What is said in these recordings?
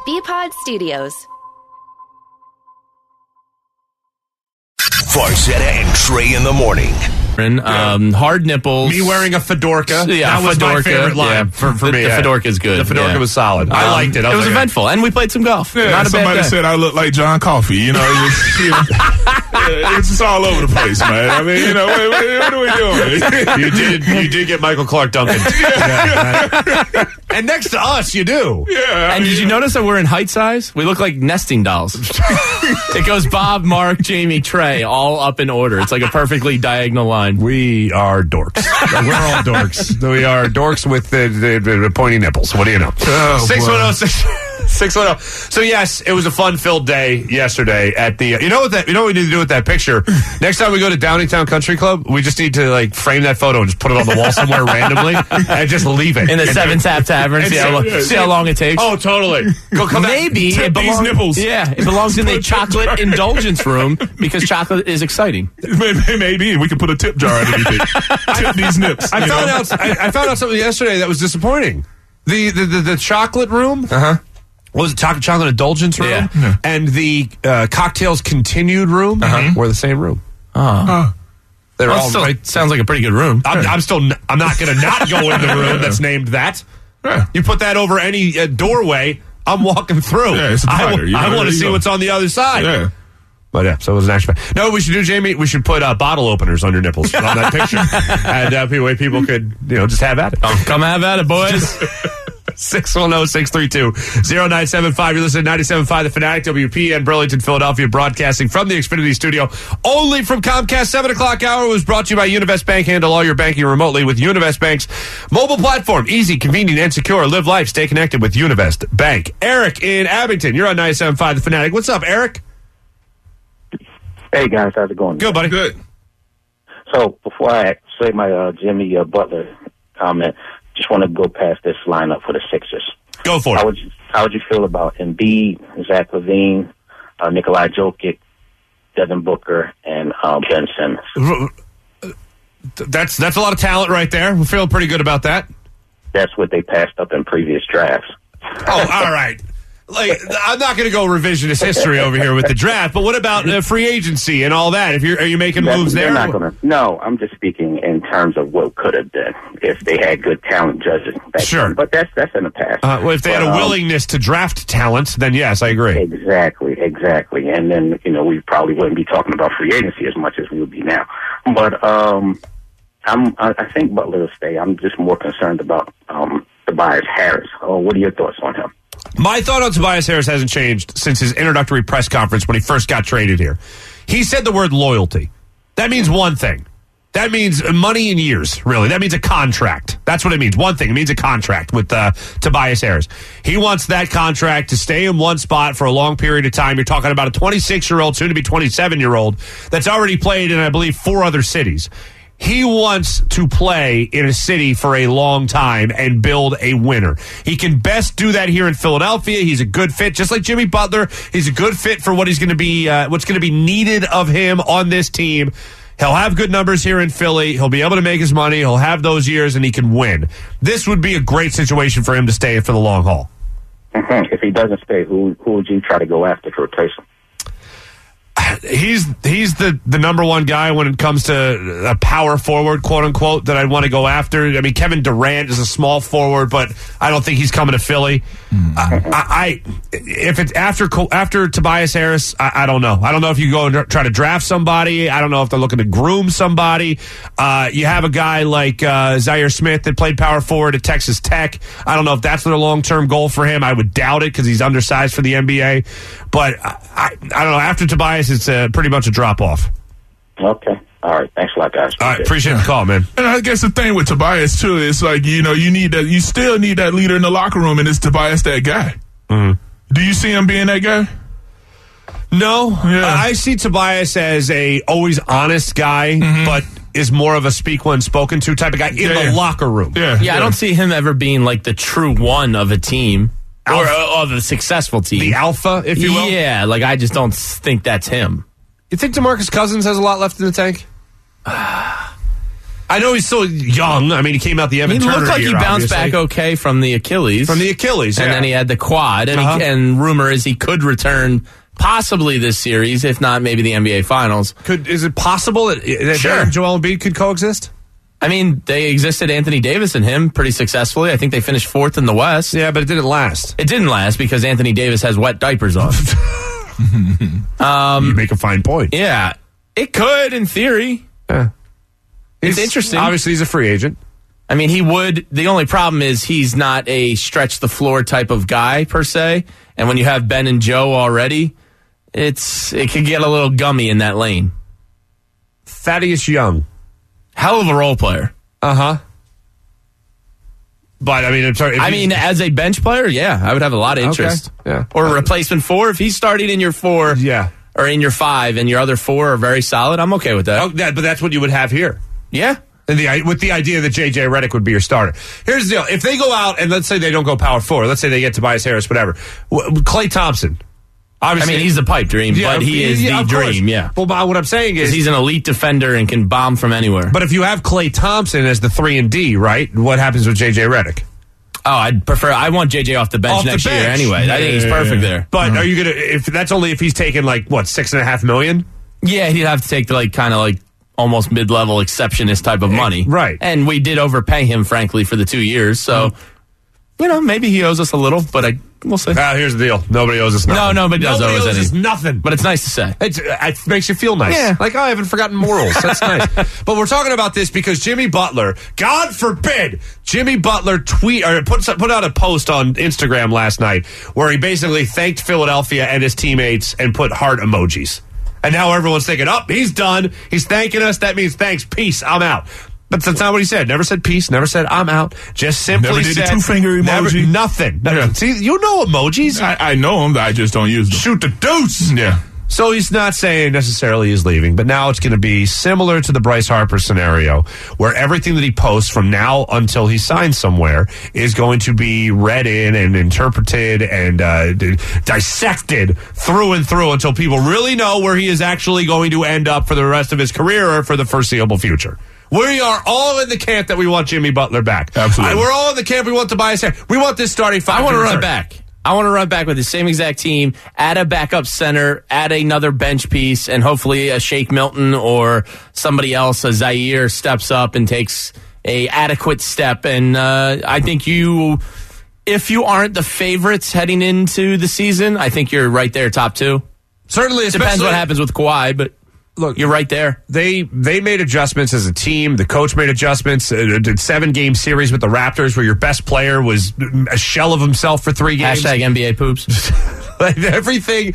BPod Studios. Farzetta and Trey in the morning. Hard nipples. Me wearing a fedorka. Yeah, that was my favorite line yeah, for me. The fedorka is good. The fedorka was solid. I liked it. It was eventful, and we played some golf. Yeah, Not a somebody bad day. said I look like John Coffey. You know, it's just all over the place, man. I mean, you know, what are we doing? You did get Michael Clark Duncan. And next to us, you do. Yeah. And did you notice that we're in height size? We look like nesting dolls. It goes Bob, Mark, Jamie, Trey, all up in order. It's like a perfectly diagonal line. We are dorks. We're all dorks. We are dorks with the pointy nipples. What do you know? 610. So yes, it was a fun-filled day yesterday at the. You know what we need to do with that picture? Next time we go to Downingtown Country Club, we just need to like frame that photo and just put it on the wall somewhere randomly and just leave it in the Seven Tap Tavern. See how long it takes. Oh, totally. Maybe it belongs. Nipples. Yeah, it belongs in the chocolate indulgence room because chocolate is exciting. Maybe we can put a tip jar underneath it. Tip these nips. I found out something yesterday that was disappointing. The chocolate room. What was it? Chocolate indulgence room? Yeah. And the cocktails continued room were the same room. They're all still, right. sounds like a pretty good room. I'm not going to not go in the room that's named that. Yeah. You put that over any doorway, I'm walking through. Yeah, it's a divider. I want to see what's on the other side. Yeah. But yeah, so it was an action. No, we should do, Jamie. We should put bottle openers on your nipples on that picture, and people could just have at it. Come have at it, boys. 610-632-0975. You're listening to 97.5 The Fanatic, WPN, Burlington, Philadelphia, broadcasting from the Xfinity studio. Only from Comcast. 7 o'clock hour was brought to you by Univest Bank. Handle all your banking remotely with Univest Bank's mobile platform. Easy, convenient, and secure. Live life. Stay connected with Univest Bank. Eric in Abington. You're on 97.5 The Fanatic. What's up, Eric? Hey, guys. How's it going? Good, buddy. Good. So, before I say my Jimmy Butler comment, just want to go past this lineup for the Sixers. Go for it. How would you feel about Embiid, Zach LaVine, Nikolai Jokic, Devin Booker, and Ben Simmons? That's a lot of talent right there. We feel pretty good about that. That's what they passed up in previous drafts. Oh, all right. I'm not going to go revisionist history over here with the draft, but what about free agency and all that? Are you making moves there? No, I'm just speaking in terms of what could have been if they had good talent judges back then. But that's in the past. Well, if they had a willingness to draft talent, then yes, I agree. Exactly. And then we probably wouldn't be talking about free agency as much as we would be now. But I think Butler will stay. I'm just more concerned about Tobias Harris. What are your thoughts on him? My thought on Tobias Harris hasn't changed since his introductory press conference when he first got traded here. He said the word loyalty. That means one thing. That means money in years, really. That means a contract. That's what it means. One thing. It means a contract with Tobias Harris. He wants that contract to stay in one spot for a long period of time. You're talking about a 26-year-old, soon to be 27-year-old, that's already played in, I believe, 4 other cities. He wants to play in a city for a long time and build a winner. He can best do that here in Philadelphia. He's a good fit, just like Jimmy Butler. He's a good fit for what he's going to be, what's going to be needed of him on this team. He'll have good numbers here in Philly. He'll be able to make his money. He'll have those years, and he can win. This would be a great situation for him to stay in for the long haul. If he doesn't stay, who would you try to go after to replace him? He's the number one guy when it comes to a power forward, quote unquote, that I'd want to go after. I mean, Kevin Durant is a small forward, but I don't think he's coming to Philly. If it's after Tobias Harris, I don't know. I don't know if you go and try to draft somebody. I don't know if they're looking to groom somebody. You have a guy like Zaire Smith that played power forward at Texas Tech. I don't know if that's their long-term goal for him. I would doubt it because he's undersized for the NBA. But I don't know. After Tobias, it's pretty much a drop-off. Okay. All right. Thanks a lot, guys. All right. Appreciate the call, man. And I guess the thing with Tobias, too, is like, you need that. You still need that leader in the locker room, and is Tobias that guy? Mm-hmm. Do you see him being that guy? No. Yeah. I see Tobias as a always honest guy, but is more of a speak when spoken to type of guy in the locker room. Yeah, I don't see him ever being like the true one of a team. Or of a successful team. The alpha, if you will? Yeah, I just don't think that's him. You think DeMarcus Cousins has a lot left in the tank? I I know he's still young. I mean, he came out the Evan He Turner looked like year, he bounced obviously. back okay from the Achilles. From the Achilles, And yeah. then he had the quad. And, and rumor is he could return possibly this series, if not maybe the NBA Finals. Is it possible that Sure. him and Joel Embiid could coexist? I mean, they existed, Anthony Davis and him, pretty successfully. I think they finished 4th in the West. Yeah, but it didn't last. It didn't last because Anthony Davis has wet diapers on. You make a fine point. Yeah, it could in theory. Yeah. It's interesting. Obviously, he's a free agent. I mean, he would. The only problem is he's not a stretch the floor type of guy per se. And when you have Ben and Joe already, it can get a little gummy in that lane. Thaddeus Young. Hell of a role player. Uh-huh. But, I mean, I'm sorry. As a bench player, yeah, I would have a lot of interest. Okay. Yeah. Or a replacement 4. If he's starting in your 4 Yeah. or in your 5 and your other 4 are very solid, I'm okay with that. Oh, but that's what you would have here. Yeah. And with the idea that J.J. Redick would be your starter. Here's the deal. If they go out and let's say they don't go power 4, let's say they get Tobias Harris, whatever. Klay Thompson. I Obviously, mean, he's the pipe dream, but he is the of course. dream, yeah. Well, what I'm saying is... He's an elite defender and can bomb from anywhere. But if you have Klay Thompson as the 3 and D, right, what happens with J.J. Redick? Oh, I want JJ off the bench Off the next year bench. anyway. I think he's perfect there. But are you going to... If that's only if he's taking, like, what, $6.5 million? Yeah, he'd have to take the kind of almost mid-level exceptionist type of money. Right. And we did overpay him, frankly, for the 2 years. So, maybe he owes us a little, but we'll see. Here's the deal. Nobody owes us nothing. No, nobody does owe us us any. nothing. But it's nice to say. It makes you feel nice. Yeah. Like, I haven't forgotten morals. That's nice. But we're talking about this because Jimmy Butler, God forbid, Jimmy Butler put out a post on Instagram last night where he basically thanked Philadelphia and his teammates and put heart emojis. And now everyone's thinking, he's done. He's thanking us. That means thanks. Peace. I'm out. But that's not what he said. Never said peace. Never said I'm out. Just simply Never did said the two-finger emoji. Nothing. Yeah. See, you know emojis. I know them, I just don't use them. Shoot the deuce. Yeah. So he's not saying necessarily he's leaving, but now it's going to be similar to the Bryce Harper scenario, where everything that he posts from now until he signs somewhere is going to be read in and interpreted and dissected through and through until people really know where he is actually going to end up for the rest of his career or for the foreseeable future. We are all in the camp that we want Jimmy Butler back. Absolutely. We're all in the camp we want Tobias Harris. We want this starting 5. I want to run back. I want to run back with the same exact team, add a backup center, add another bench piece, and hopefully a Shake Milton or somebody else, a Zaire, steps up and takes a adequate step. And I think if you aren't the favorites heading into the season, I think you're right there, top 2. Certainly, Depends what happens with Kawhi, but look, you're right there. They made adjustments as a team. The coach made adjustments. Did 7-game series with the Raptors where your best player was a shell of himself for 3 games. Hashtag NBA poops. Like everything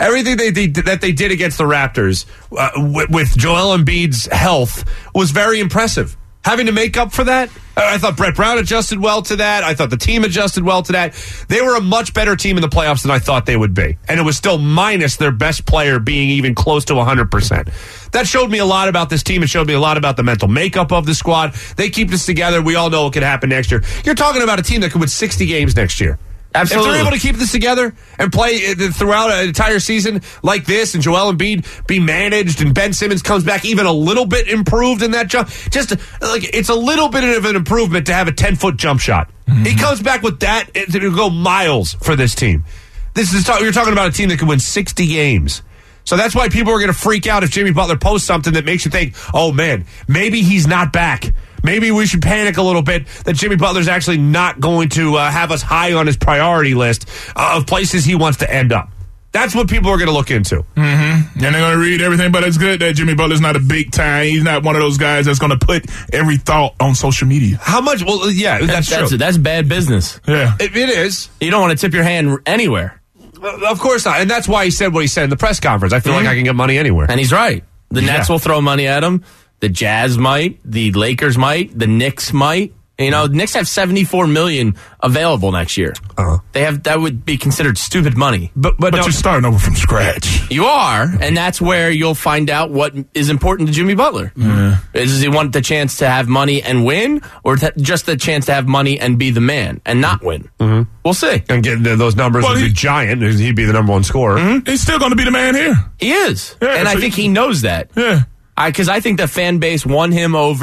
that they did against the Raptors with Joel Embiid's health was very impressive. Having to make up for that, I thought Brett Brown adjusted well to that. I thought the team adjusted well to that. They were a much better team in the playoffs than I thought they would be. And it was still minus their best player being even close to 100%. That showed me a lot about this team. It showed me a lot about the mental makeup of the squad. They keep this together. We all know what could happen next year. You're talking about a team that could win 60 games next year. Absolutely. If they're able to keep this together and play throughout an entire season like this, and Joel Embiid be managed, and Ben Simmons comes back even a little bit improved in that jump, it's a little bit of an improvement to have a 10-foot jump shot. Mm-hmm. He comes back with that, it'll go miles for this team. You're talking about a team that can win 60 games. So that's why people are going to freak out if Jimmy Butler posts something that makes you think, oh man, maybe he's not back. Maybe we should panic a little bit that Jimmy Butler's actually not going to have us high on his priority list of places he wants to end up. That's what people are going to look into. Mm-hmm. And they're going to read everything, but it's good that Jimmy Butler's not a big time. He's not one of those guys that's going to put every thought on social media. How much? Well, yeah, that's true. That's bad business. Yeah. It is. You don't want to tip your hand anywhere. Of course not. And that's why he said what he said in the press conference. I feel like I can get money anywhere. And he's right. The Nets will throw money at him. The Jazz might. The Lakers might. The Knicks might. You know, the Knicks have $74 million available next year. That would be considered stupid money. But you're starting over from scratch. You are, and that's where you'll find out what is important to Jimmy Butler. Does he want the chance to have money and win, or just the chance to have money and be the man and not win? Mm-hmm. We'll see. And get those numbers would be giant. He'd be the number one scorer. Mm-hmm. He's still going to be the man here. He is, yeah, and I think he knows that. Yeah. Because I think the fan base won him over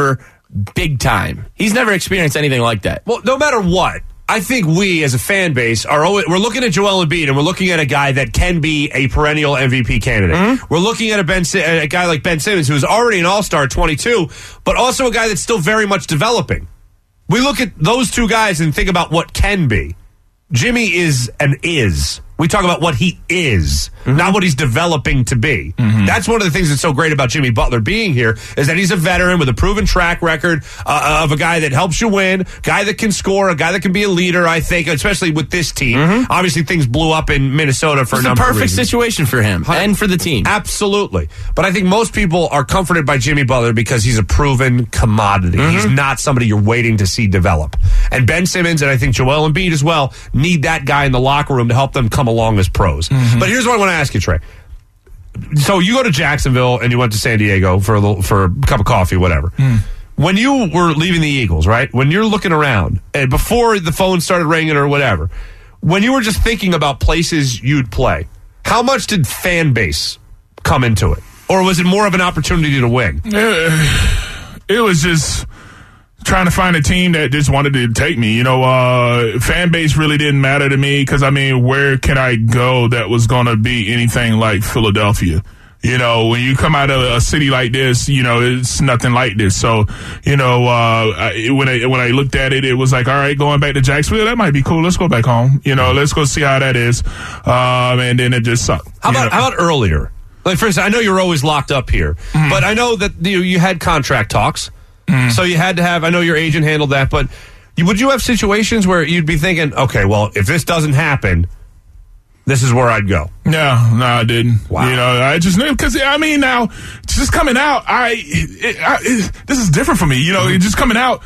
big time. He's never experienced anything like that. Well, no matter what, I think we as a fan base we're looking at Joel Embiid and we're looking at a guy that can be a perennial MVP candidate. Mm-hmm. We're looking at a guy like Ben Simmons, who's already an All-Star at 22, but also a guy that's still very much developing. We look at those two guys and think about what can be. Jimmy is an is. We talk about what he is, not what he's developing to be. Mm-hmm. That's one of the things that's so great about Jimmy Butler being here is that he's a veteran with a proven track record of a guy that helps you win, guy that can score, a guy that can be a leader, I think, especially with this team. Mm-hmm. Obviously, things blew up in Minnesota for a number of reasons. It's a perfect situation for him and for the team. Absolutely. But I think most people are comforted by Jimmy Butler because he's a proven commodity. Mm-hmm. He's not somebody you're waiting to see develop. And Ben Simmons, and I think Joel Embiid as well, need that guy in the locker room to help them come along as pros. Mm-hmm. But here's what I want to ask you, Trey. So you go to Jacksonville and you went to San Diego for a cup of coffee, whatever. Mm. When you were leaving the Eagles, right? When you're looking around, and before the phone started ringing or whatever, when you were just thinking about places you'd play, how much did fan base come into it? Or was it more of an opportunity to win? It was just trying to find a team that just wanted to take me. Fan base really didn't matter to me because, where can I go that was going to be anything like Philadelphia? When you come out of a city like this, it's nothing like this. So, when I looked at it, it was like, all right, going back to Jacksonville, that might be cool. Let's go back home. Let's go see how that is. And then it just sucked. How about earlier? Like, for instance, I know you're always locked up here, but I know that you had contract talks. So you had to have, I know your agent handled that, but would you have situations where you'd be thinking, okay, well, if this doesn't happen, this is where I'd go? No, I didn't. Wow. I just knew because now just coming out, this is different for me. Just coming out,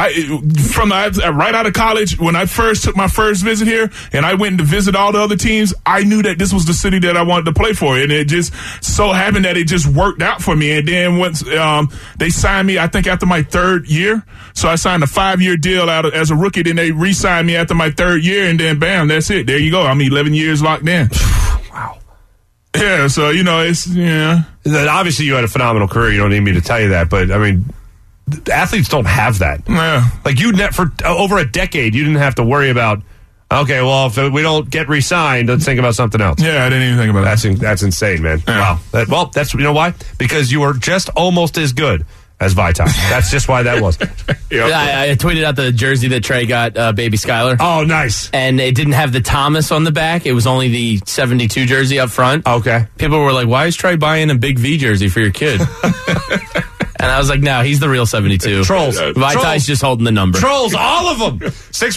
right out of college when I first took my first visit here, and I went to visit all the other teams. I knew that this was the city that I wanted to play for, and it just so happened that it just worked out for me. And then once they signed me, I think after my third year, so I signed a 5-year deal as a rookie. Then they re-signed me after my third year, and then bam, that's it. There you go. I'm 11 years locked in. Wow. Yeah, so, it's, yeah. Obviously, you had a phenomenal career. You don't need me to tell you that, but, athletes don't have that. Yeah. Like, for over a decade, you didn't have to worry about, okay, well, if we don't get re-signed, let's think about something else. Yeah, I didn't even think about that. That's insane, man. Yeah. Wow. That's, you know why? Because you were just almost as good as Vitai. That's just why that was. Yep. I tweeted out the jersey that Trey got, baby Skylar. Oh, nice. And it didn't have the Thomas on the back. It was only the 72 jersey up front. Okay. People were like, why is Trey buying a big V jersey for your kid? And I was like, no, he's the real 72. Trolls. Vitai's just holding the number. Trolls, all of them.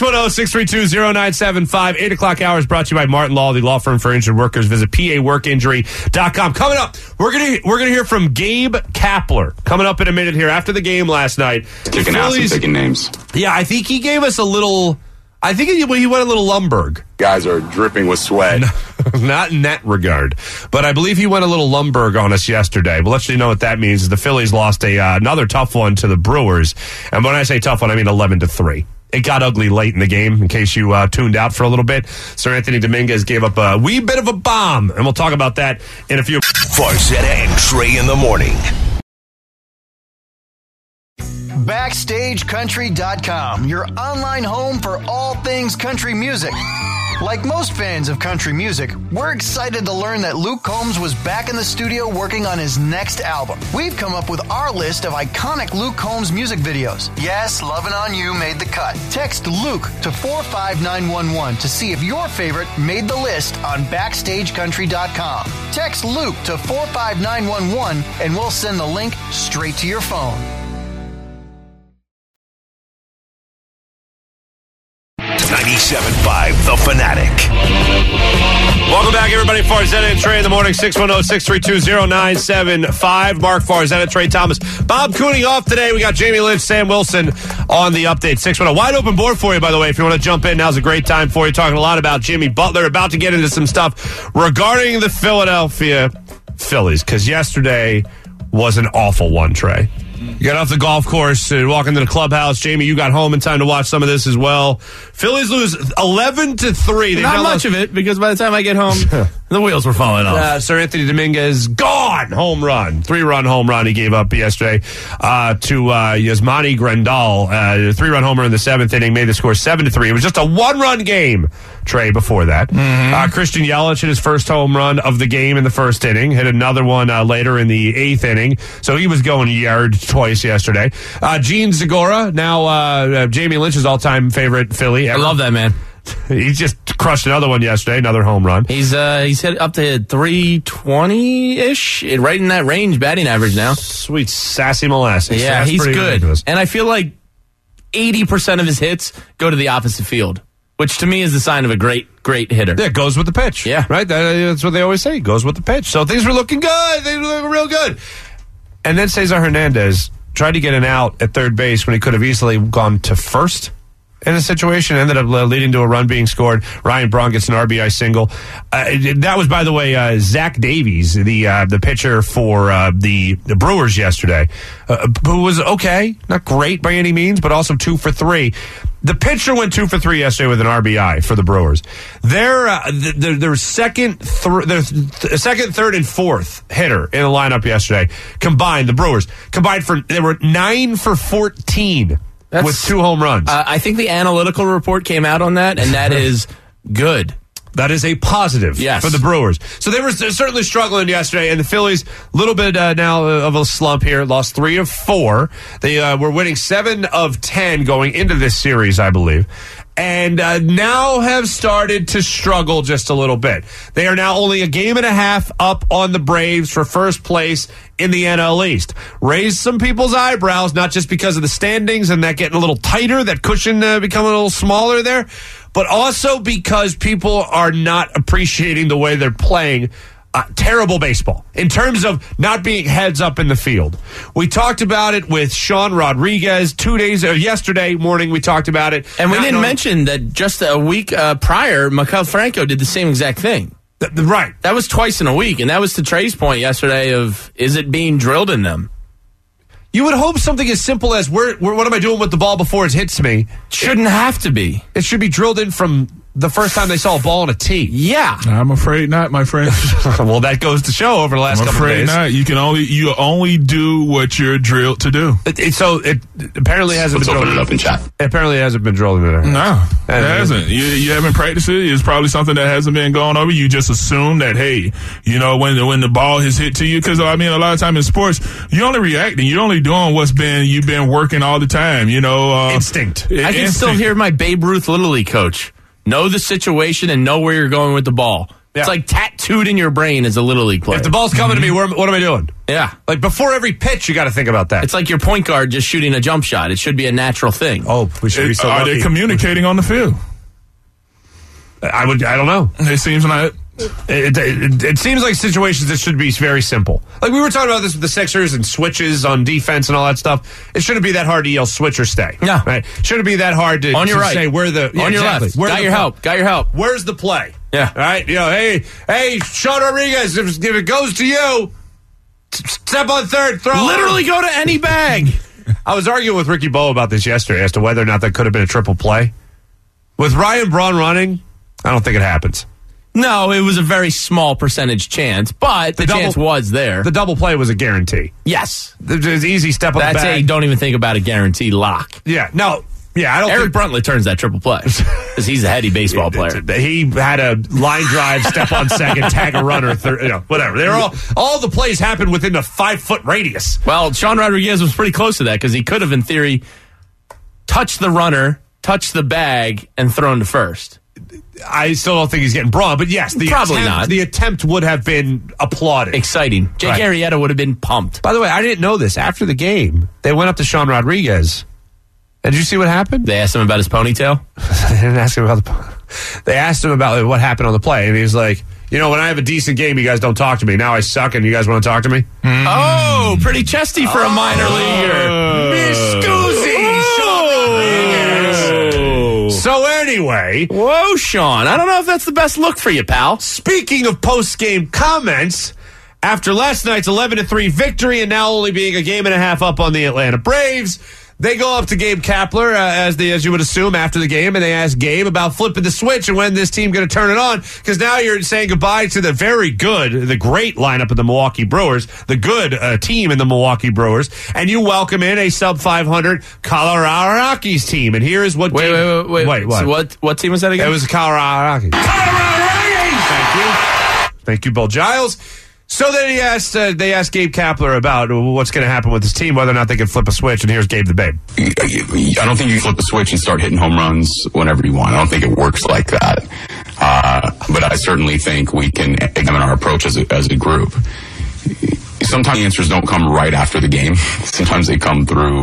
610-632-0975. 8 o'clock hour is brought to you by Martin Law, the law firm for injured workers. Visit PAWorkinjury.com. Coming up, we're gonna hear from Gabe Kapler. Coming up in a minute here after the game last night. Kicking out some picking names. Yeah, I think he gave us a little... I think he went a little Lumberg. Guys are dripping with sweat. Not in that regard. But I believe he went a little Lumberg on us yesterday. We'll let you know what that means. The Phillies lost another tough one to the Brewers. And when I say tough one, I mean 11-3. It got ugly late in the game, in case you tuned out for a little bit. Sir Anthony Dominguez gave up a wee bit of a bomb. And we'll talk about that in a few. Farzetta and Trey in the morning. BackstageCountry.com, your online home for all things country music. Like most fans of country music, we're excited to learn that Luke Combs was back in the studio working on his next album. We've come up with our list of iconic Luke Combs music videos. Yes, Lovin' On You made the cut. Text Luke to 45911 to see if your favorite made the list on BackstageCountry.com. Text Luke to 45911 and we'll send the link straight to your phone. 97.5 The Fanatic. Welcome back, everybody. Farzetta and Trey in the morning. 610-632-0975. Mark Farzetta, Trey Thomas. Bob Cooney off today. We got Jamie Lynch, Sam Wilson on the update. 610. Wide open board for you, by the way. If you want to jump in, now's a great time for you. Talking a lot about Jimmy Butler. About to get into some stuff regarding the Philadelphia Phillies. Because yesterday was an awful one, Trey. You got off the golf course and walk into the clubhouse. Jamie, you got home in time to watch some of this as well. Phillies lose 11-3. Not much of it, because by the time I get home, the wheels were falling off. Sir Anthony Dominguez, gone. Home run. 3-run home run he gave up yesterday to Yasmani Grandal. 3-run homer in the 7th inning made the score 7-3. It was just a 1-run game, Trey, before that. Christian Yelich hit his first home run of the game in the 1st inning. Hit another one later in the 8th inning. So he was going yard twice yesterday. Gene Segura, now Jamie Lynch's all-time favorite Philly ever. I love that man. He just crushed another one yesterday, another home run. He's hit up to 320-ish, right in that range batting average now. Sweet sassy molasses. Yeah, That's he's pretty good. ridiculous. And I feel like 80% of his hits go to the opposite field, which to me is the sign of a great hitter. Yeah, it goes with the pitch. Yeah. Right? That's what they always say. It goes with the pitch. So things were looking good. They were looking real good. And then Cesar Hernandez tried to get an out at third base when he could have easily gone to first in a situation. Ended up leading to a run being scored. Ryan Braun gets an RBI single. That was, by the way, Zach Davies, the pitcher for the Brewers yesterday, who was okay. Not great by any means, but also 2 for 3. The pitcher went 2 for 3 yesterday with an RBI for the Brewers. Their second, third, and fourth hitter in the lineup yesterday combined. The Brewers combined they were 9 for 14 with 2 home runs. I think the analytical report came out on that, and that is good. That is a positive for the Brewers. So they were certainly struggling yesterday, and the Phillies, a little bit now of a slump here, lost 3 of 4. They were winning 7 of 10 going into this series, I believe, and now have started to struggle just a little bit. They are now only a game and a half up on the Braves for first place in the NL East. Raised some people's eyebrows, not just because of the standings and that getting a little tighter, that cushion becoming a little smaller there, but also because people are not appreciating the way they're playing terrible baseball in terms of not being heads up in the field. We talked about it with Sean Rodriguez yesterday morning. We talked about it. And we didn't mention that just a week prior, Maikel Franco did the same exact thing. Right. That was twice in a week, and that was to Trey's point yesterday of, is it being drilled in them? You would hope something as simple as, what am I doing with the ball before it hits me? Shouldn't have to be. It should be drilled in from the first time they saw a ball on a tee. Yeah. I'm afraid not, my friend. Well, that goes to show over the last couple of days. I'm afraid not. You only do what you're drilled to do. It apparently hasn't been drilled. Open it up in chat. It apparently hasn't been drilled in there. No, it hasn't. You haven't practiced it. It's probably something that hasn't been going over. You just assume that, hey, when the ball is hit to you, because I mean, a lot of time in sports, you're only reacting. You're only doing you've been working all the time. Instinct. I can still hear my Babe Ruth Little League coach. Know the situation and know where you're going with the ball. Yeah. It's like tattooed in your brain as a Little League player. If the ball's coming to me, what am I doing? Yeah. Like before every pitch, you got to think about that. It's like your point guard just shooting a jump shot. It should be a natural thing. Oh, we should be so lucky. Are they communicating on the field? I don't know. It seems like it seems like situations that should be very simple. Like we were talking about this with the Sixers and switches on defense and all that stuff. It shouldn't be that hard to yell switch or stay. No. Right? Shouldn't be that hard to, on your right. say where the on your exactly. left. Where Got your help. Where's the play? Yeah. All right. Hey, Sean Rodriguez, if it goes to you, step on third, throw. Literally go to any bag. I was arguing with Ricky Bo about this yesterday as to whether or not that could have been a triple play. With Ryan Braun running, I don't think it happens. No, it was a very small percentage chance, but the chance was there. The double play was a guarantee. Yes. There's easy step on the That's bag. don't even think about a guaranteed lock. Yeah, no. Yeah, I don't Eric Bruntley turns that triple play because he's a heady baseball player. He had a line drive, step on second, tag a runner, whatever. They're all the plays happened within a 5-foot radius. Well, Sean Rodriguez was pretty close to that because he could have, in theory, touched the runner, touched the bag, and thrown to first. I still don't think he's getting Braun, but yes, the attempt would have been applauded. Exciting. Jake Arrieta would have been pumped. By the way, I didn't know this. After the game, they went up to Sean Rodriguez. And did you see what happened? They asked him about his ponytail? They didn't ask him about They asked him about what happened on the play, and he was like, when I have a decent game, you guys don't talk to me. Now I suck, and you guys want to talk to me? Mm-hmm. Oh, pretty chesty for a minor leaguer. Miss Scoozy, Sean Rodriguez. So anyway. Whoa, Sean. I don't know if that's the best look for you, pal. Speaking of post-game comments, After last night's 11-3 victory and now only being a game and a half up on the Atlanta Braves, they go up to Gabe Kapler, as you would assume, after the game, and they ask Gabe about flipping the switch and when this team going to turn it on, because now you're saying goodbye to the great lineup of the Milwaukee Brewers, the good team in the Milwaukee Brewers, and you welcome in a sub-500 Colorado Rockies team. And here is what... Wait. What? So what team was that again? It was the Colorado Rockies. Colorado Rockies! Thank you, Bill Giles. So then they asked Gabe Kapler about what's going to happen with his team, whether or not they can flip a switch, and here's Gabe the Babe. I don't think you flip a switch and start hitting home runs whenever you want. I don't think it works like that. But I certainly think we can examine our approach as a group. Sometimes the answers don't come right after the game. Sometimes they come through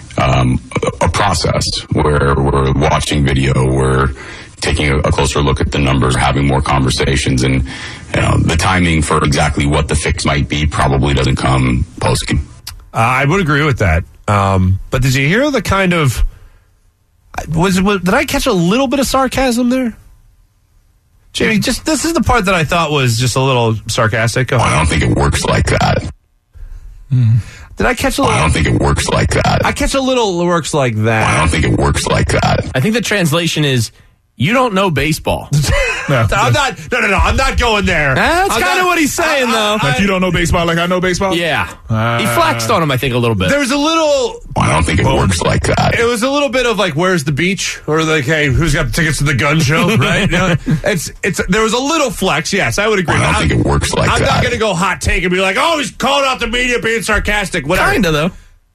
a process where we're watching video, we're taking a closer look at the numbers, having more conversations, and the timing for exactly what the fix might be probably doesn't come post-game. I would agree with that. But did you hear the kind of... did I catch a little bit of sarcasm there? Jamie, this is the part that I thought was just a little sarcastic. I don't think it works like that. Did I catch a little... I don't think it works like that. I catch a little works like that. I don't think it works like that. I think the translation is, you don't know baseball. No, I'm not going there. That's kind of what he's saying, though. Like, you don't know baseball like I know baseball? Yeah. He flexed on him, I think, a little bit. There's a little... I don't think it works like that. It was a little bit of like, where's the beach? Or like, hey, who's got the tickets to the gun show, right? There was a little flex, yes, I would agree. I don't think it works like that. I'm not going to go hot take and be like, oh, he's calling out the media being sarcastic, whatever. Kind of, though.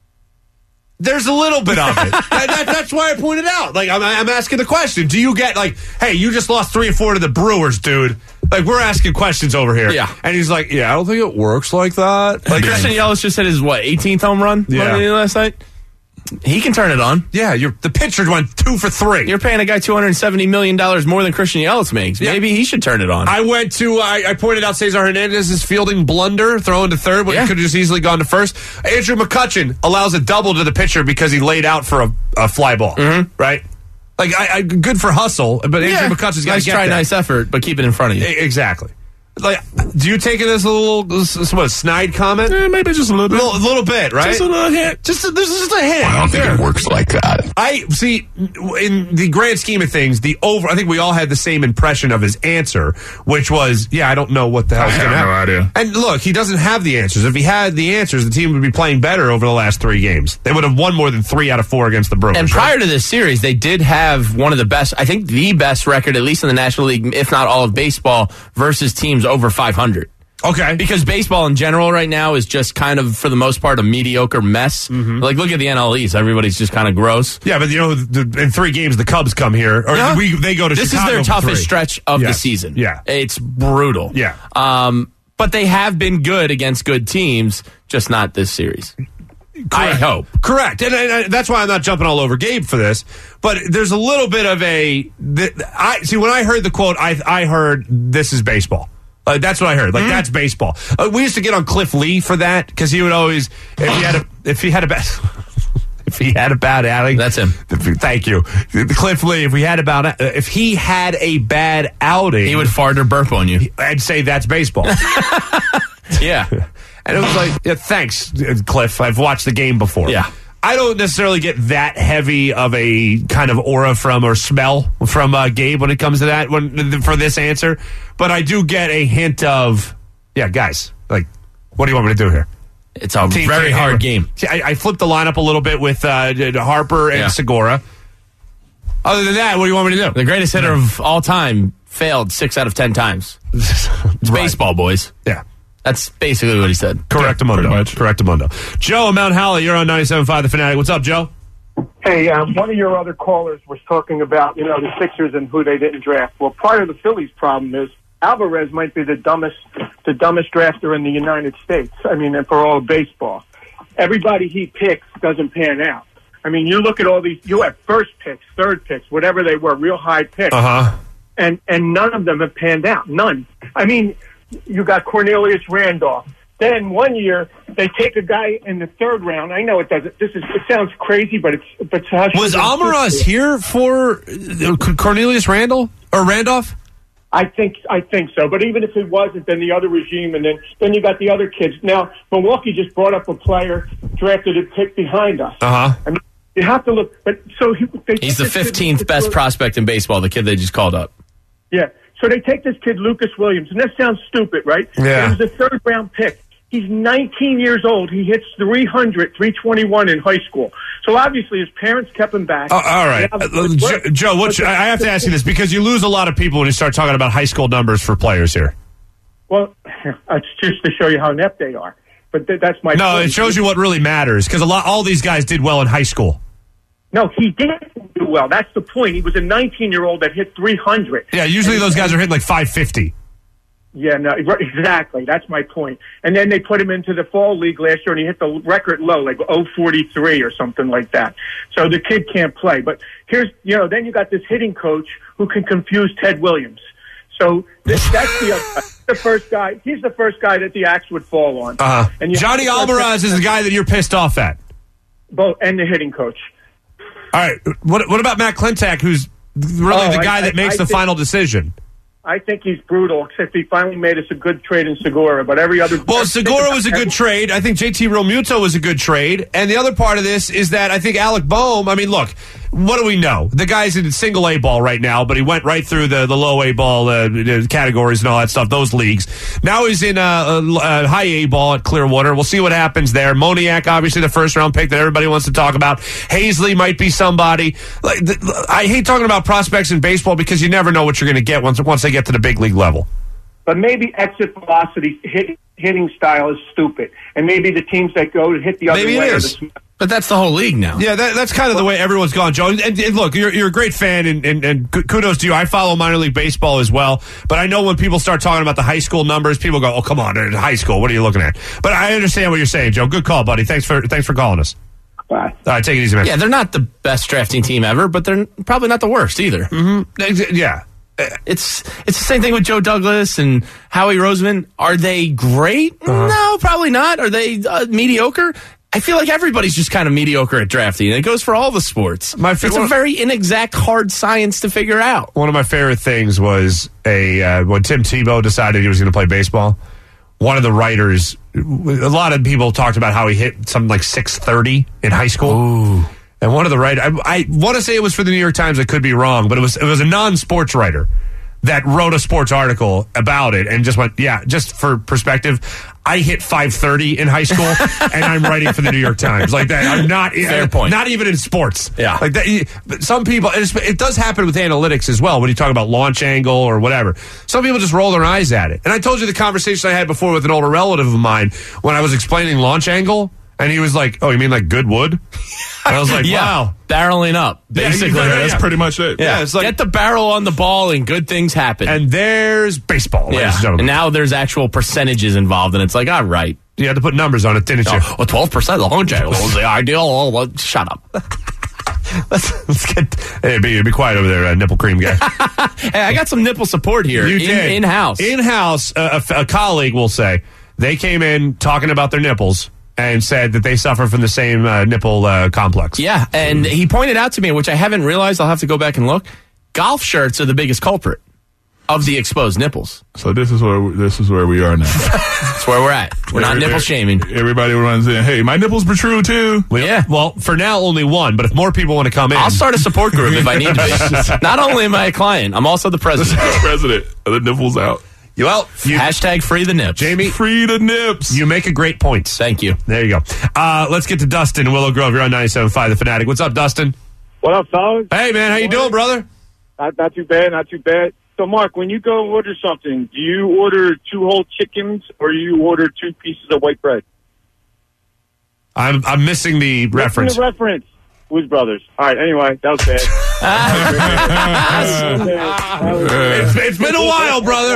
There's a little bit of it. That's why I pointed out. Like, I'm asking the question. Do you get, like, hey, you just lost 3 or 4 to the Brewers, dude. Like, we're asking questions over here. Yeah. And he's like, yeah, I don't think it works like that. Like, Christian Yelich just hit his, 18th home run last night? He can turn it on. Yeah, the pitcher went 2 for 3. You're paying a guy $270 million more than Christian Yelich makes. Yeah. Maybe he should turn it on. I pointed out Cesar Hernandez's fielding blunder, throwing to third, but he could have just easily gone to first. Andrew McCutchen allows a double to the pitcher because he laid out for a fly ball, right? Like, good for hustle, but Andrew McCutchen's got to nice get try, that. nice effort, but keep it in front of you. Exactly. Like, do you take it as a little snide comment? Maybe just a little bit. A little bit, right? Just a little hint. This is just a hint. I don't think it works like that. I see. In the grand scheme of things, I think we all had the same impression of his answer, which was, I don't know what the hell's going to happen. I have no idea. And look, he doesn't have the answers. If he had the answers, the team would be playing better over the last 3 games. They would have won more than 3 out of 4 against the Brewers. And prior to this series, they did have one of the best, I think the best record, at least in the National League, if not all of baseball, versus teams over 500. Okay. Because baseball in general right now is just kind of, for the most part, a mediocre mess. Like, look at the NL East. Everybody's just kind of gross. Yeah, but in 3 games, the Cubs come here. Or they go to this Chicago. This is their toughest 3. stretch of the season. Yeah. It's brutal. Yeah. But they have been good against good teams, just not this series. Correct. I hope. Correct. And that's why I'm not jumping all over Gabe for this. But there's a little bit of when I heard the quote, I heard, this is baseball. That's what I heard. Like, that's baseball. We used to get on Cliff Lee for that because he would always, if he had a bad outing. That's him. Thank you. Cliff Lee, if he had a bad outing, he would fart or burp on you. I'd say that's baseball. Yeah. And it was like, thanks, Cliff. I've watched the game before. Yeah. I don't necessarily get that heavy of a kind of aura or smell from Gabe when it comes to that for this answer. But I do get a hint of, guys, like, what do you want me to do here? It's a very hard game. See, I flipped the lineup a little bit with Harper and Segura. Other than that, what do you want me to do? The greatest hitter of all time failed 6 out of 10 times. It's baseball, boys. Yeah. That's basically what he said. Correctamundo. Joe, Mount Holly, you're on 97.5 The Fanatic. What's up, Joe? Hey, one of your other callers was talking about, the Sixers and who they didn't draft. Well, part of the Phillies' problem is Alvarez might be the dumbest drafter in the United States. I mean, for all of baseball. Everybody he picks doesn't pan out. I mean, you look at all these, you have first picks, third picks, whatever they were, real high picks. And none of them have panned out. None. I mean, you got Cornelius Randolph. Then one year they take a guy in the 3rd round. I know it doesn't. It sounds crazy, but was Almaraz here for Cornelius Randolph? I think so. But even if it wasn't, then the other regime, and then you got the other kids. Now, Milwaukee just brought up a player, drafted a pick behind us. Uh-huh. I mean, you have to look. But so he's the 15th best prospect in baseball, the kid they just called up. Yeah. So they take this kid, Lucas Williams, and that sounds stupid, right? Yeah. He was a third-round pick. He's 19 years old. He hits 321 in high school. So obviously his parents kept him back. All right. Joe, I have to ask you this because you lose a lot of people when you start talking about high school numbers for players here. Well, it's just to show you how inept they are. But that's my No, point. it shows you what really matters because all these guys did well in high school. No, he didn't do well. That's the point. He was a 19-year-old that hit 300. Yeah, usually those guys are hitting like 550. Yeah, no, exactly. That's my point. And then they put him into the fall league last year, and he hit the record low, like 0.43 or something like that. So the kid can't play. But then you got this hitting coach who can confuse Ted Williams. So that's the first guy. He's the first guy that the axe would fall on. And Johnny Almaraz is the guy that you're pissed off at. Both, and the hitting coach. All right. What about Matt Klentak, who's really the guy that makes the final decision? I think he's brutal, except he finally made us a good trade in Segura. But every other... Well, Segura was a good trade. I think JT Realmuto was a good trade. And the other part of this is that I think Alec Boehm, I mean, look, what do we know? The guy's in single A ball right now, but he went right through the low A ball categories and all that stuff, those leagues. Now he's in a high A ball at Clearwater. We'll see what happens there. Moniak, obviously the first-round pick that everybody wants to talk about. Hazley might be somebody. I hate talking about prospects in baseball because you never know what you're going to get once they get to the big league level. But maybe exit velocity hitting style is stupid, and maybe the teams that go to hit the other maybe way it are is. But that's the whole league now. Yeah, that's kind of the way everyone's gone, Joe. And look, you're a great fan, and kudos to you. I follow minor league baseball as well, but I know when people start talking about the high school numbers, people go, "Oh, come on, high school. What are you looking at?" But I understand what you're saying, Joe. Good call, buddy. Thanks for calling us. Bye. All right, take it easy, man. Yeah, they're not the best drafting team ever, but they're probably not the worst either. Mm-hmm. Yeah. It's the same thing with Joe Douglas and Howie Roseman. Are they great? No, probably not. Are they mediocre? I feel like everybody's just kind of mediocre at drafting. It goes for all the sports. It's a very inexact, hard science to figure out. One of my favorite things was when Tim Tebow decided he was going to play baseball. One of the writers, a lot of people talked about how he hit something like 630 in high school. Ooh. And one of the writers, I want to say it was for the New York Times. I could be wrong, but it was a non-sports writer that wrote a sports article about it and just went, yeah, just for perspective, I hit 530 in high school and I'm writing for the New York Times. Like that, I'm not, fair point. Not even in sports. Yeah. Like that, some people, it does happen with analytics as well when you talk about launch angle or whatever. Some people just roll their eyes at it. And I told you the conversation I had before with an older relative of mine when I was explaining launch angle. And he was like, "Oh, you mean like good wood?" And I was like, "Wow, barreling up." Basically, that's pretty much it. Yeah, it's like, get the barrel on the ball and good things happen. And there's baseball, ladies and gentlemen. And now there's actual percentages involved, and it's like, all right, you had to put numbers on it, didn't you? Well, 12% launch angle was the ideal. Oh, well, shut up. Let's get. Hey, be quiet over there, nipple cream guy. Hey, I got some nipple support here. You did in-house. In-house, a colleague will say they came in talking about their nipples. And said that they suffer from the same nipple complex. Yeah, and he pointed out to me, which I haven't realized, I'll have to go back and look, golf shirts are the biggest culprit of the exposed nipples. So this is where we are now. That's where we're at. We're not nipple shaming. Everybody runs in, hey, my nipples protrude too. Yeah. Well, for now, only one, but if more people want to come in. I'll start a support group if I need to be. Not only am I a client, I'm also the president. President of the nipples out. Hashtag free the nips. Jamie, free the nips. You make a great point. Thank you. There you go. Let's get to Dustin in Willow Grove. You're on 97.5 The Fanatic. What's up, Dustin? What up, fellas? Hey, man. How you doing, brother? Not too bad. Not too bad. So, Mark, when you go order something, do you order 2 whole chickens or you order 2 pieces of white bread? I'm missing the reference. Blues Brothers. All right, anyway, that was bad. It's been a while, brother.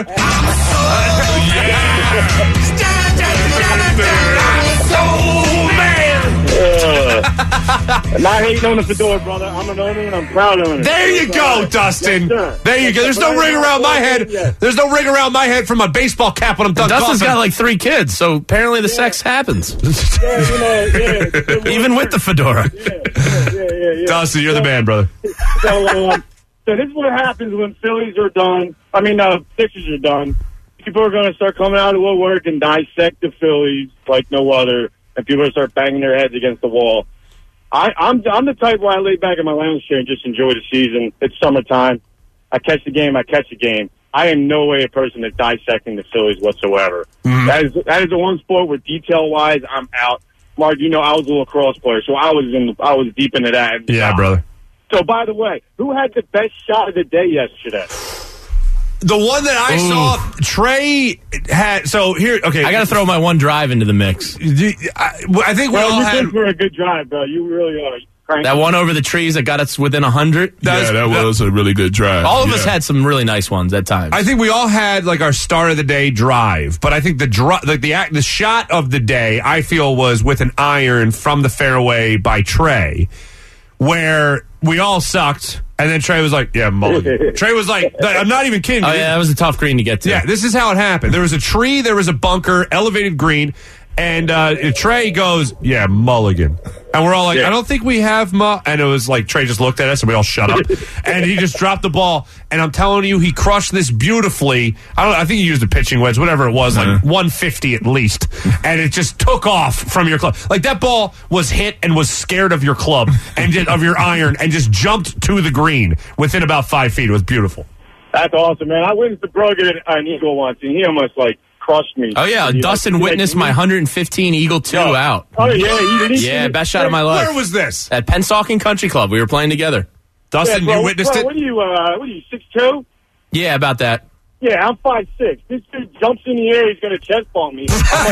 Not hating on the fedora, brother. I'm an owner and I'm proud owner. There you go, Dustin. Yes, there you go. There's no ring around my head. There's no ring around my head from a baseball cap when I'm done. Dustin's coughing. got like 3 kids, so apparently the sex happens. Yeah, even with the fedora. Yeah. Dustin, you're the man, brother. So, So this is what happens when Phillies are done. I mean, Sixers are done. People are going to start coming out of the woodwork and dissect the Phillies like no other, and people are going to start banging their heads against the wall. I'm the type where I lay back in my lounge chair and just enjoy the season. It's summertime. I catch the game. I am no way a person that's dissecting the Phillies whatsoever. Mm-hmm. That is the one sport where detail-wise I'm out. Mark, you know I was a lacrosse player, so I was deep into that. Yeah, brother. So, by the way, who had the best shot of the day yesterday? The one that I saw, Trey had. So here, okay, I got to throw my one drive into the mix. I think we all had. Good for a good drive, bro. You really are. That one over the trees that got us within 100. That was a really good drive. All of us had some really nice ones at times. I think we all had like our start of the day drive, but I think the shot of the day I feel was with an iron from the fairway by Trey, where we all sucked. And then Trey was like, yeah, mulligan. Trey was like, I'm not even kidding. Oh, yeah, that was a tough green to get to. Yeah, this is how it happened. There was a tree, there was a bunker, elevated green, and Trey goes, yeah, mulligan. And we're all like, I don't think we have and it was like, Trey just looked at us and we all shut up. And he just dropped the ball. And I'm telling you, he crushed this beautifully. I think he used a pitching wedge, whatever it was, like 150 at least. And it just took off from your club. Like that ball was hit and was scared of your club and of your iron and just jumped to the green within about 5 feet. It was beautiful. That's awesome, man. I witnessed the Brug at an Eagle once, and he almost crushed me. Oh, yeah. Dustin witnessed my 115 Eagle 2 out. Oh, yeah. Yeah, best shot of my life. Where was this? At Pennsauken Country Club. We were playing together. Dustin, you witnessed it? What are you, 6'2"? Yeah, about that. Yeah, I'm 5'6". This dude jumps in the air, he's going to chest bump me.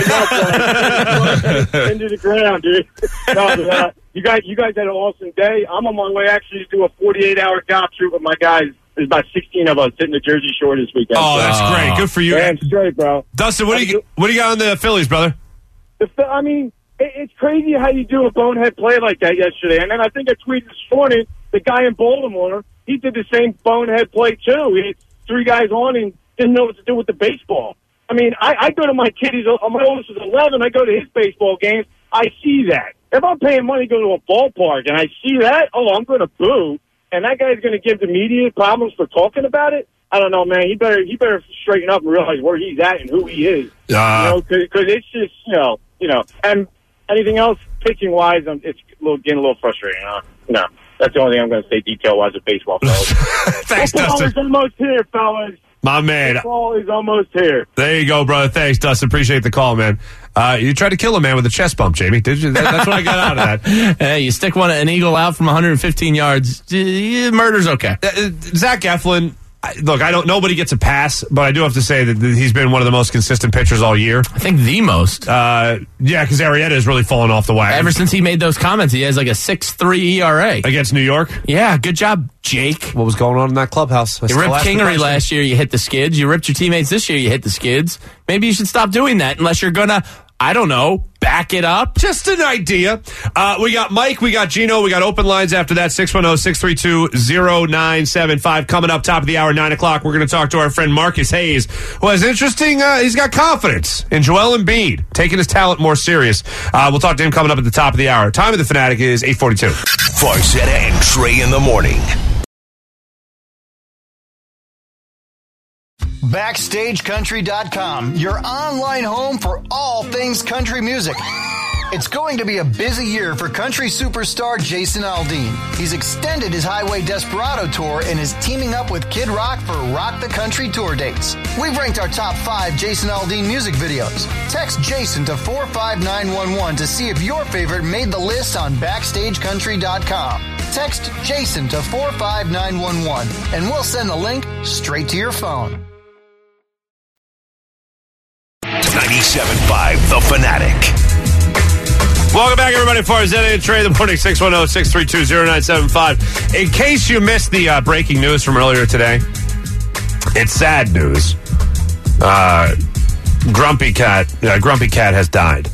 Into the ground, dude. No, you guys had an awesome day. I'm on my way actually to do a 48-hour golf trip with my guys. There's about 16 of us hitting the Jersey Shore this weekend. Oh, that's great. Good for you. Damn straight, bro. Dustin, what do you got on the Phillies, brother? I mean, it's crazy how you do a bonehead play like that yesterday. And then I think I tweeted this morning, the guy in Baltimore, he did the same bonehead play too. He had 3 guys on and didn't know what to do with the baseball. I mean, I go to my kiddies, my oldest is 11, I go to his baseball games, I see that. If I'm paying money to go to a ballpark and I see that, I'm going to boo. And that guy's going to give the media problems for talking about it. I don't know, man. He better straighten up and realize where he's at and who he is. Because it's just, you know. And anything else, pitching wise, it's getting a little frustrating. No, that's the only thing I'm going to say detail wise of baseball, fellas. Thanks, Dustin. Football is almost here, fellas. My man. Football is almost here. There you go, brother. Thanks, Dustin. Appreciate the call, man. You tried to kill a man with a chest bump, Jamie. Did you? That's what I got out of that. Hey, you stick an eagle out from 115 yards, murder's okay. Zach Eflin, look, nobody gets a pass, but I do have to say that he's been one of the most consistent pitchers all year. I think the most. Yeah, because Arrieta has really fallen off the wagon. Ever since he made those comments, he has like a 6.3 ERA. Against New York? Yeah, good job, Jake. What was going on in that clubhouse? You ripped Kingery last year, you hit the skids. You ripped your teammates this year, you hit the skids. Maybe you should stop doing that unless you're going to, I don't know, back it up. Just an idea. We got Mike, we got Gino, we got open lines after that, 610-632-0975. Coming up top of the hour, 9 o'clock, we're going to talk to our friend Marcus Hayes, who has interesting, he's got confidence in Joel Embiid, taking his talent more serious. We'll talk to him coming up at the top of the hour. Time of the Fanatic is 8:42. Farzetta and Trey in the morning. BackstageCountry.com, your online home for all things country music. It's going to be a busy year for country superstar Jason Aldean. He's extended his Highway Desperado tour and is teaming up with Kid Rock for Rock the Country tour dates. We've ranked our top 5 Jason Aldean music videos. Text Jason to 45911 to see if your favorite made the list on BackstageCountry.com. Text Jason to 45911 and we'll send the link straight to your phone. 97.5 The Fanatic. Welcome back, everybody. Farzetta and Trey in the morning, 610-632-0975. In case you missed the breaking news from earlier today, it's sad news. Grumpy Cat has died.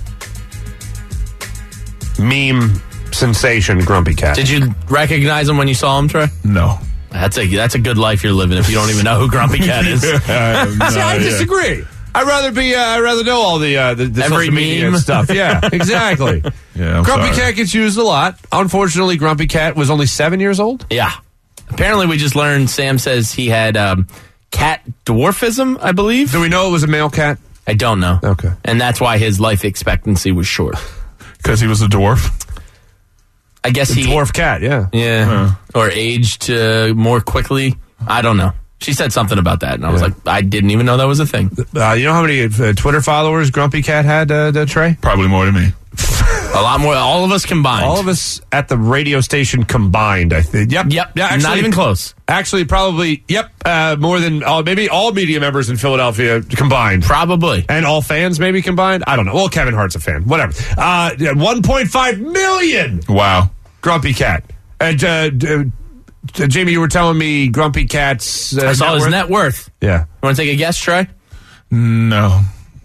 Meme sensation Grumpy Cat. Did you recognize him when you saw him, Trey? No. That's a good life you're living if you don't even know who Grumpy Cat is. I disagree. I'd rather know all the social media meme and stuff. Yeah, exactly. Yeah, Grumpy Cat gets used a lot. Unfortunately, Grumpy Cat was only 7 years old. Yeah. Apparently, we just learned, Sam says he had cat dwarfism, I believe. Do we know it was a male cat? I don't know. Okay. And that's why his life expectancy was short. Because he was a dwarf? I guess he... Dwarf cat, yeah. Yeah. Or aged more quickly. I don't know. She said something about that, and I was like, I didn't even know that was a thing. You know how many Twitter followers Grumpy Cat had, Trey? Probably more than me. A lot more. All of us combined. All of us at the radio station combined, I think. Yep. Yeah, Actually, not even close. Actually, probably, more than maybe all media members in Philadelphia combined. Probably. And all fans maybe combined? I don't know. Well, Kevin Hart's a fan. Whatever. 1.5 million. Wow. Grumpy Cat. And Jamie, you were telling me Grumpy Cat's I saw his net worth. Yeah. You want to take a guess, Trey? No.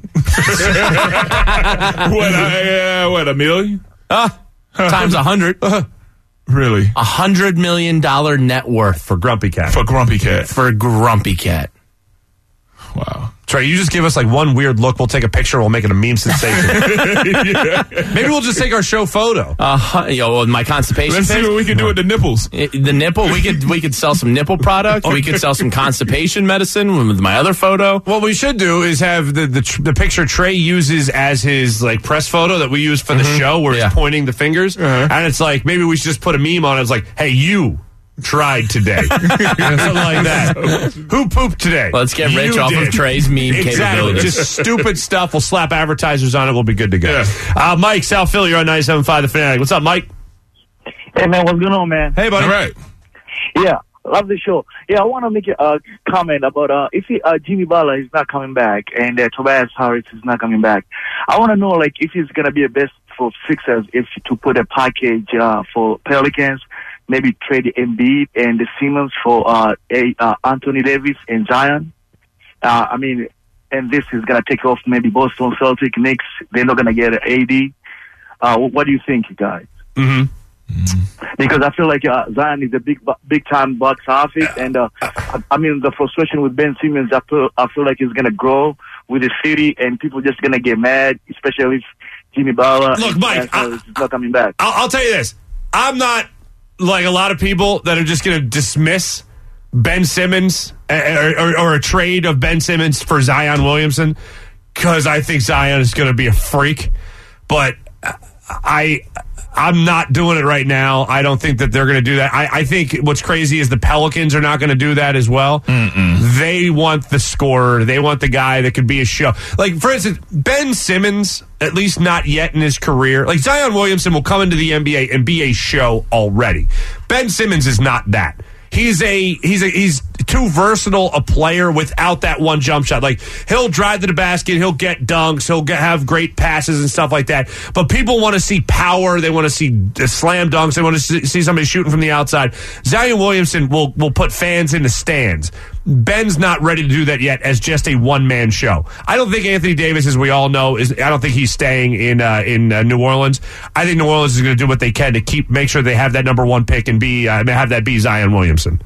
What, $1 million? Times 100. Really? $100 million net worth for Grumpy Cat. For Grumpy Cat. For Grumpy Cat. Wow. Trey, you just give us like one weird look. We'll take a picture. We'll make it a meme sensation. Maybe we'll just take our show photo. My constipation. Let's see what we can do with the nipples. The nipple. We could sell some nipple product. We could sell some constipation medicine with my other photo. What we should do is have the picture Trey uses as his like press photo that we use for the show, where he's pointing the fingers, and it's like maybe we should just put a meme on it. It's like, hey, you tried today. Something like that. Who pooped today? Let's get rich off of Trey's meme capabilities. Just stupid stuff. We'll slap advertisers on it. We'll be good to go. Yeah. Mike, South Philly, you're on 97.5 The Fanatic. What's up, Mike? Hey, man, what's going on, man? Hey, buddy. All right. Yeah, love the show. Yeah, I want to make a comment about if Jimmy Butler is not coming back and Tobias Harris is not coming back. I want to know, like, if he's going to be a best for Sixers if to put a package for Pelicans, maybe trade Embiid and the Simmons for Anthony Davis and Zion. And this is going to take off maybe Boston Celtics, Knicks. They're not going to get an AD. What do you think, you guys? Mm-hmm. Because I feel like Zion is a big time box office, and the frustration with Ben Simmons, I feel like it's going to grow with the city, and people just going to get mad, especially if Jimmy Butler is not coming back. I'll tell you this. I'm not like a lot of people that are just going to dismiss Ben Simmons or a trade of Ben Simmons for Zion Williamson, because I think Zion is going to be a freak. But I'm not doing it right now. I don't think that they're going to do that. I think what's crazy is the Pelicans are not going to do that as well. They want the scorer. They want the guy that could be a show. Like, for instance, Ben Simmons, at least not yet in his career. Like, Zion Williamson will come into the NBA and be a show already. Ben Simmons is not that. He's too versatile a player without that one jump shot. Like, he'll drive to the basket, he'll get dunks, have great passes and stuff like that. But people want to see power. They want to see slam dunks. They want to see somebody shooting from the outside. Zion Williamson will put fans in the stands. Ben's not ready to do that yet as just a one-man show. I don't think Anthony Davis, as we all know, I don't think he's staying in New Orleans. I think New Orleans is going to do what they can to make sure they have that number one pick and have that be Zion Williamson.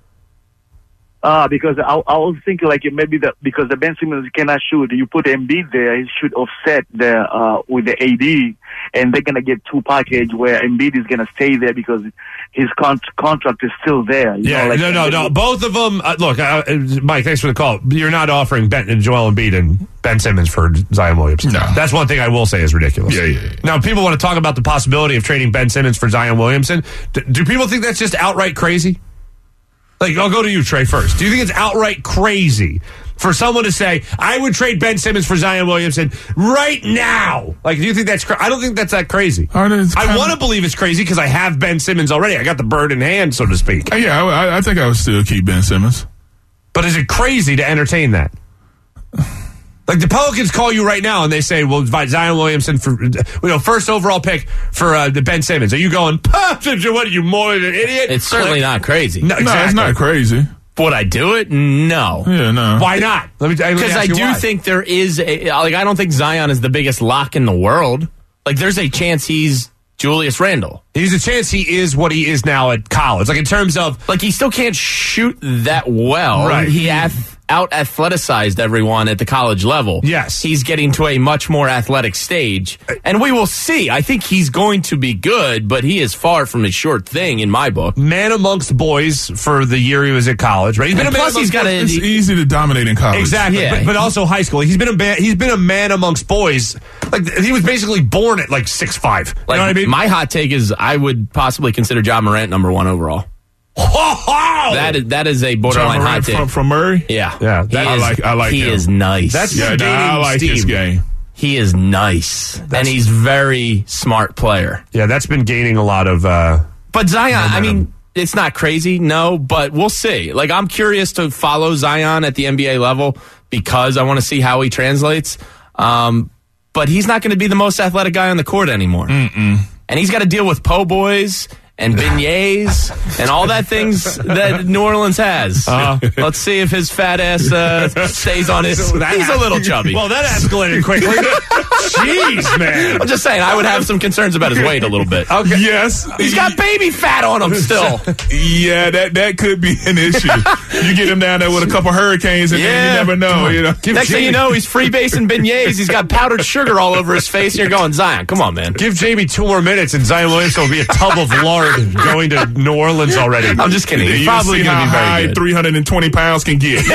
Because I was thinking like maybe because the Ben Simmons cannot shoot, you put Embiid there, he should offset with the AD, and they're gonna get two package where Embiid is gonna stay there because his contract is still there. No. Both of them. Look, Mike, thanks for the call. You're not offering Joel Embiid and Ben Simmons for Zion Williamson. No. That's one thing I will say is ridiculous. Yeah. Now, people want to talk about the possibility of trading Ben Simmons for Zion Williamson. Do people think that's just outright crazy? Like, I'll go to you, Trey, first. Do you think it's outright crazy for someone to say, I would trade Ben Simmons for Zion Williamson right now? Like, do you think that's I don't think that's that crazy. I want to believe it's crazy because I have Ben Simmons already. I got the bird in hand, so to speak. Yeah, I think I would still keep Ben Simmons. But is it crazy to entertain that? Like, the Pelicans call you right now and they say, well, Zion Williamson for, first overall pick for the Ben Simmons. Are you going, what are you, more than an idiot? It's certainly not crazy. No, it's not crazy. Would I do it? No. Yeah, no. Why not? Because I do think there is I don't think Zion is the biggest lock in the world. Like, there's a chance he's Julius Randle. He's a chance he is what he is now at college. Like, in terms of... Like, he still can't shoot that well. Right. out-athleticized everyone at the college level. Yes. He's getting to a much more athletic stage. And we will see. I think he's going to be good, but he is far from a short thing in my book. Man amongst boys for the year he was at college, right? He's been And plus he's got It's easy to dominate in college. Exactly, Yeah. but also high school. He's been a man amongst boys. Like he was basically born at like 6'5". Like, You know what I mean? my hot take is I would possibly consider John Morant number 1 overall. That is a borderline John hot Morant take. from Murray. Yeah. Yeah, He I like He him. is nice. That's Yeah, gaining I like his steam. game. He is nice. And he's very smart player. Yeah, that's been gaining a lot of. But Zion, I Momentum. mean, it's not crazy, no, but we'll see. Like, I'm curious to follow Zion at the NBA level because I want to see how he translates. But he's not going to be the most athletic guy on the court anymore. And he's got to deal with po' boys and beignets and all that things that New Orleans has. Let's see if his fat ass stays on his... He's a little chubby. Well, that escalated quickly. Jeez, man. I'm just saying, I would have some concerns about his weight a little bit. Okay. Yes. He's got baby fat on him still. Yeah, that could be an issue. You get him down there with a couple hurricanes, and then Yeah. you never know. You know. Next thing you know, he's freebasing beignets. He's got powdered sugar all over his face. And you're going, Zion, come on, man. Give Jamie 2 more minutes, and Zion Williamson will be a tub of lard going to New Orleans already. I'm just kidding. He's You probably see going to how be very high good. 320 pounds can get.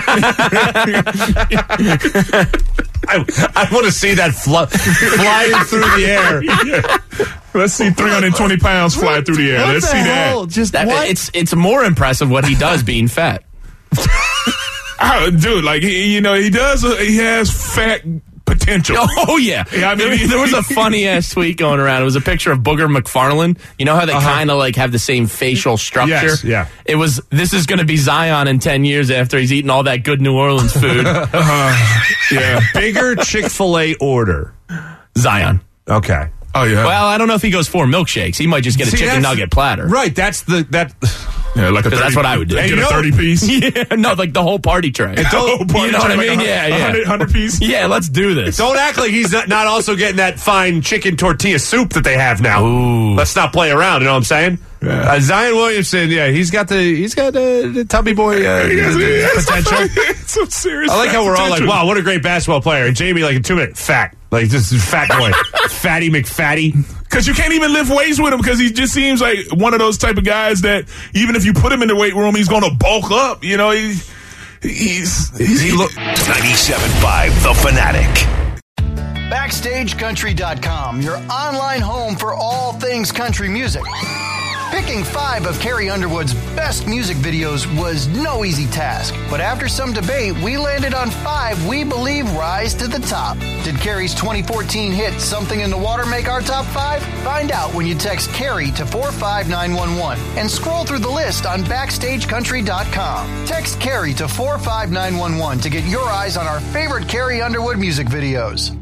I want to see that flying through the air. Let's see 320 pounds fly through the air. Let's see that. Just it's more impressive what he does being fat. Dude, like he does. He has fat potential. Oh yeah. Yeah, I mean, there was a funny ass tweet going around. It was a picture of Booger McFarland. You know how they kind of like have the same facial structure? Yes, yeah. It was, this is going to be Zion in 10 years after he's eaten all that good New Orleans food. Yeah. Bigger Chick-fil-A order. Zion. Okay. Oh yeah. Well, I don't know if he goes 4 milkshakes. He might just get a chicken nugget platter. Right. That's that. Yeah, like a 30, That's what I would do. Get You a know- 30 piece. Yeah, no, like the whole party tray. You know what I mean? Yeah. 100 piece. Yeah, let's do this. Don't act like he's not also getting that fine chicken tortilla soup that they have now. Ooh. Let's not play around. You know what I'm saying? Yeah. Zion Williamson, yeah, he's got the tubby boy potential. Some serious. I like how we're all like, potential. wow, what a great basketball player. And Jamie, like in 2 minutes, fat. Like this is fat boy. Fatty McFatty. Because you can't even lift weights with him because he just seems like one of those type of guys that even if you put him in the weight room, he's going to bulk up. You know, he 97.5 The Fanatic. BackstageCountry.com, your online home for all things country music. Picking 5 of Carrie Underwood's best music videos was no easy task, but after some debate, we landed on 5 we believe rise to the top. Did Carrie's 2014 hit Something in the Water make our top 5? Find out when you text Carrie to 45911 and scroll through the list on BackstageCountry.com. Text Carrie to 45911 to get your eyes on our favorite Carrie Underwood music videos.